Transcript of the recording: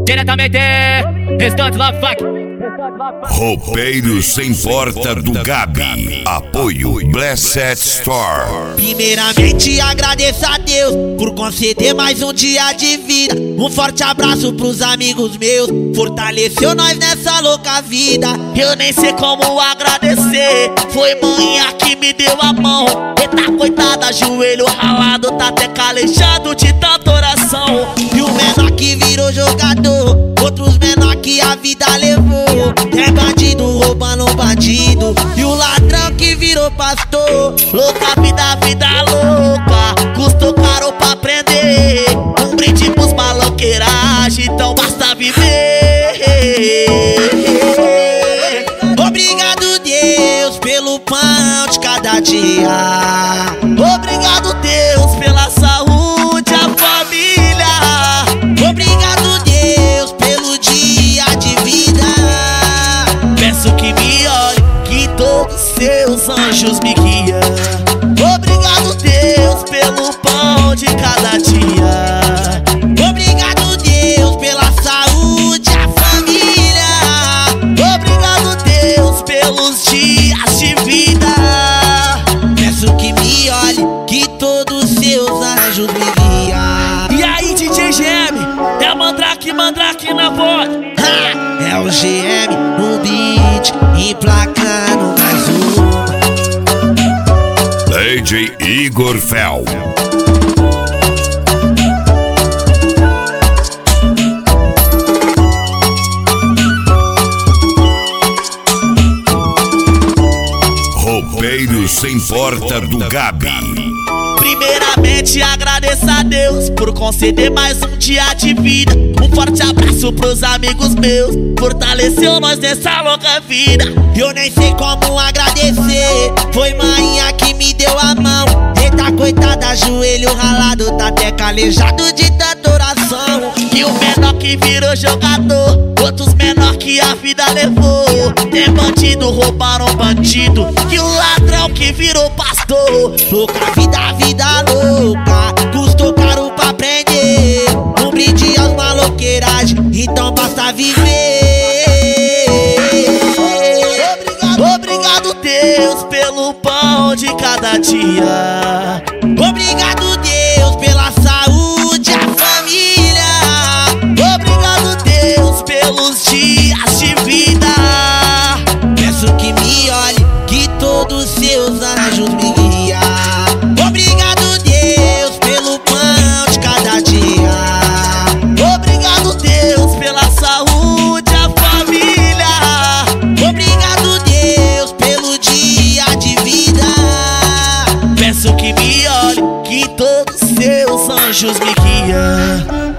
Diretamente, Restante Love Funk. Roupeiro Sem Porta do Gabi. Apoio Blessed Store. Primeiramente agradeço a Deus por conceder mais um dia de vida. Um forte abraço pros amigos meus, fortaleceu nós nessa louca vida. Eu nem sei como agradecer, foi manhã que me deu a mão. Eita coitada, joelho ralado, tá até calejado de tanta oração. E o menor que virou jogador, outros menor que a vida levou. É bandido roubando um bandido, e o ladrão que virou pastor. Louca vida, vida louca, custou caro pra aprender. Um brinde pros maloqueiragem, então basta viver. Obrigado Deus pelo pão de cada dia. Obrigado Deus pela saúde, a família. Obrigado Deus pelo dia de vida. Peço que me olhe, que todos seus anjos me guiam. Obrigado Deus pelo pão de cada dia. Obrigado Deus pela saúde, a família. Obrigado Deus pelos dias de vida. Peço que me olhe, que todos seus anjos me guiam. E aí DJ GM, é Mandrake na voz. É o GM no beat, emplacando mais uma. DJ Igor Fel. Roupeiro Sem Porta do Gabi. Primeiramente agradeço a Deus por conceder mais um dia de vida. Um forte abraço pros amigos meus, fortaleceu nós nessa louca vida. Eu nem sei como agradecer, foi manhã que me deu a mão. Eita coitada, joelho ralado, tá até calejado de tanta oração. E o menor que virou jogador, outros menor que a vida levou. Tem bandido roubaram bandido, e o ladrão que virou pastor. Louca vida, vida louca, custou caro pra aprender. Um brinde aos maloqueiragem, então basta viver. Obrigado Deus pelo pão de cada dia. Obrigado Deus pela saúde, a família. Obrigado Deus pelos dias de vida. Peço que me olhe, que todos seus anjos me guiam. Obrigado Deus pelo pão de cada dia. Obrigado Deus pela saúde, a família. Obrigado Deus pelo dia de vida. Peço que me olhe, que todos seus anjos me guiam.